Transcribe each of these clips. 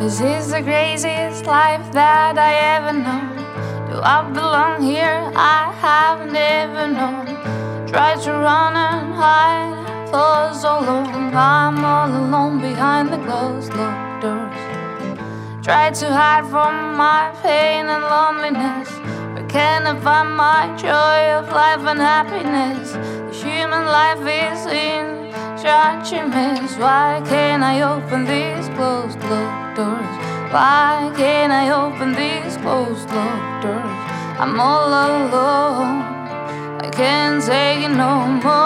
This is the craziest life that I ever known. Do I belong here? I have never known. Tried to run and hide for so long. I'm all alone behind the closed locked doors. Tried to hide from my pain and loneliness. Where can I find my joy of life and happiness? The human life is in such a mess. Why can't I open these closed locked doors? Why can't I open these closed locked doors? I'm all alone, I can't take it no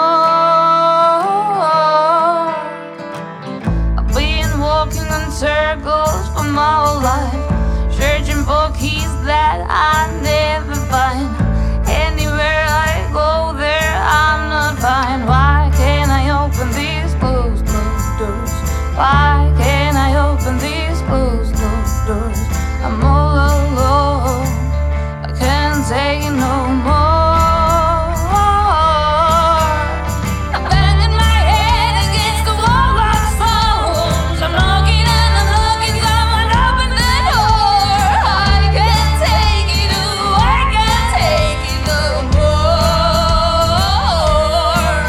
more. I've been walking in circles for my whole life, searching for keys that I never find. Anywhere I go there I'm not fine. Why can't I open these closed locked doors? Why can't I open these closed locked doors? I'm all alone, I can't take it no more. I'm banging my head against the wall like stones. I'm knocking and I'm knocking, someone open the door. I can't take it, oh, I can't take it no more.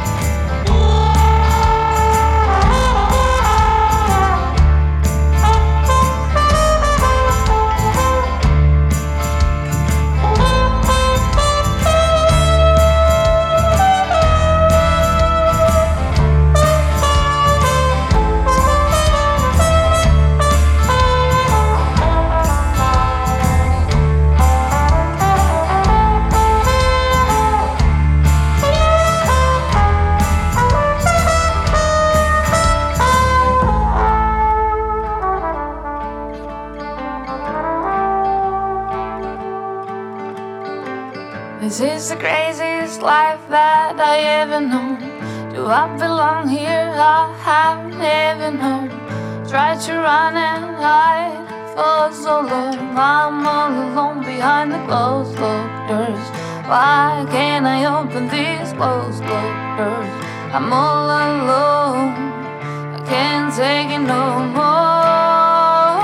This is the craziest life that I ever known. Do I belong here? I have never known. Tried to run and hide for so long. I'm all alone behind the closed locked doors. Why can't I open these closed locked doors? I'm all alone, I can't take it no more.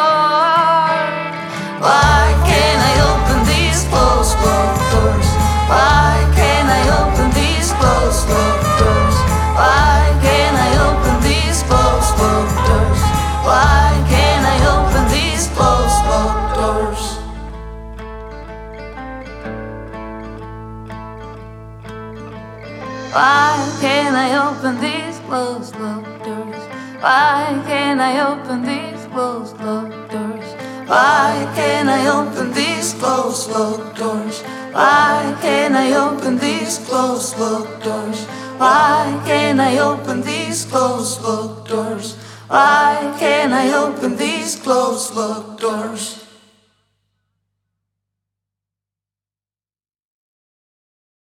Why can't I open these closed locked doors? Why can't I open these closed locked doors? Why can't I open these closed locked doors? Why can't I open these closed locked doors? Why can't I open these closed locked doors? Why can't I open these closed locked doors? Why can't I open these closed locked doors? Why can't I open these closed locked doors? Why can't I open these closed locked doors? Why can't I open these closed locked doors?